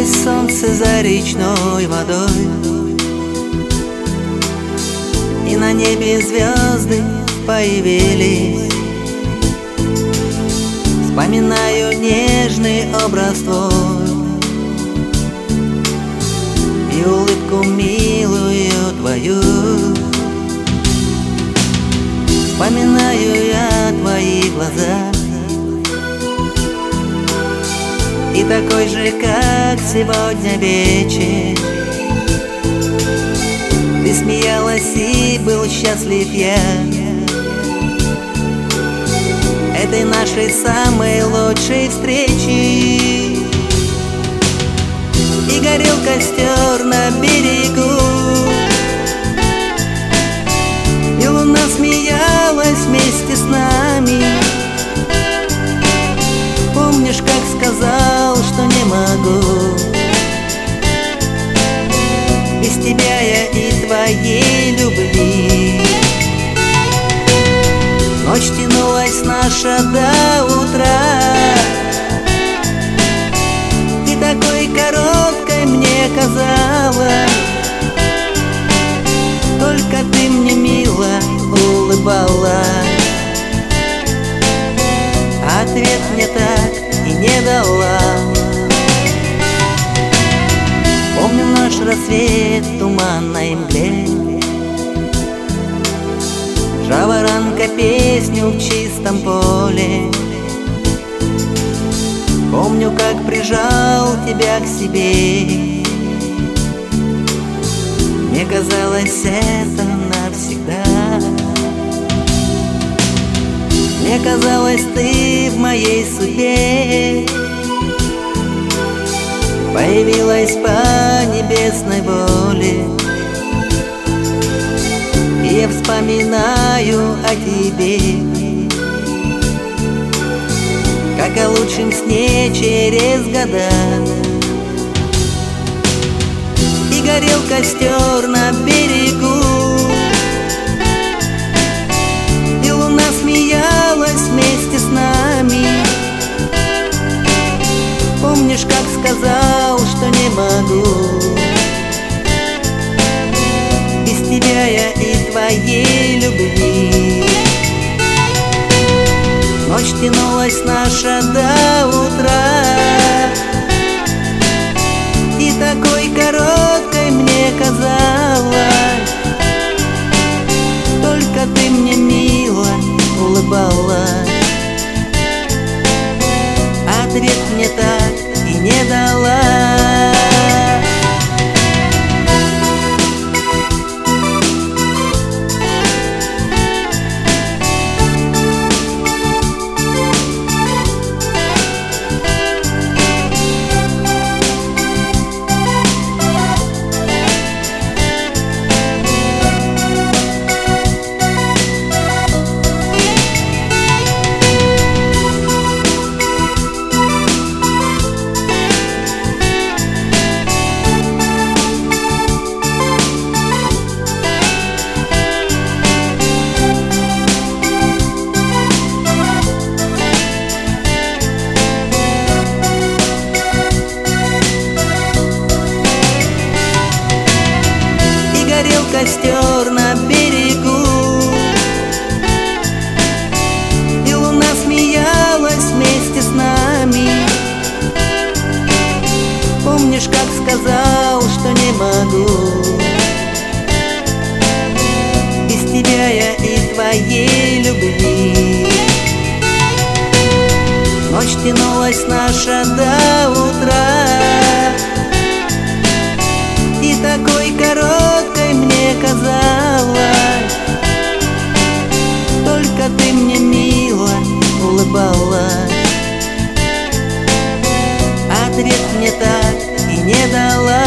Скрылось солнце за речной водой, и на небе звезды появились. Вспоминаю нежный образ твой и улыбку милую твою. Вспоминаю я твои глаза, и такой же, как сегодня вечер, ты смеялась и был счастлив я этой нашей самой лучшей встречи. И горел костер на берегу, и луна смеялась вместе с нами. Помнишь, как сказал, что не могу без тебя я и твоей любви. Ночь тянулась наша до утра, ты такой короткой мне казалась, только ты мне мило улыбалась. Ответ мне так и не дала. Помню наш рассвет в туманной мгле, жаворонка песню в чистом поле. Помню, как прижал тебя к себе, мне казалось, это навсегда. Мне казалось, ты в моей судьбе появилась по небесной воле. И я вспоминаю о тебе, как о лучшем сне через года. И горел костер на берегу, и луна смеялась вместе с нами. Помнишь, как сказал, что не могу без тебя я и твоей любви. Ночь тянулась наша до утра, и такой короткой мне казалась, только ты мне мило улыбалась. Ответ мне так и не дала. Костер на берегу, и луна смеялась вместе с нами. Помнишь, как сказал, что не могу без тебя я и твоей любви. Ночь тянулась наша до утра, и такой короткой мне казалось, только ты мне мило улыбалась. Ответ мне так и не дала.